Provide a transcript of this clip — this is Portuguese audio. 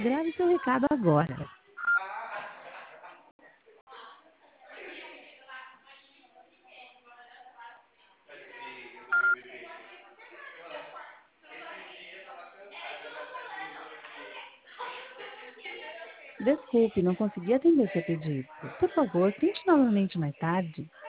Grave seu recado agora. Desculpe, não consegui atender seu pedido. Por favor, tente novamente mais tarde.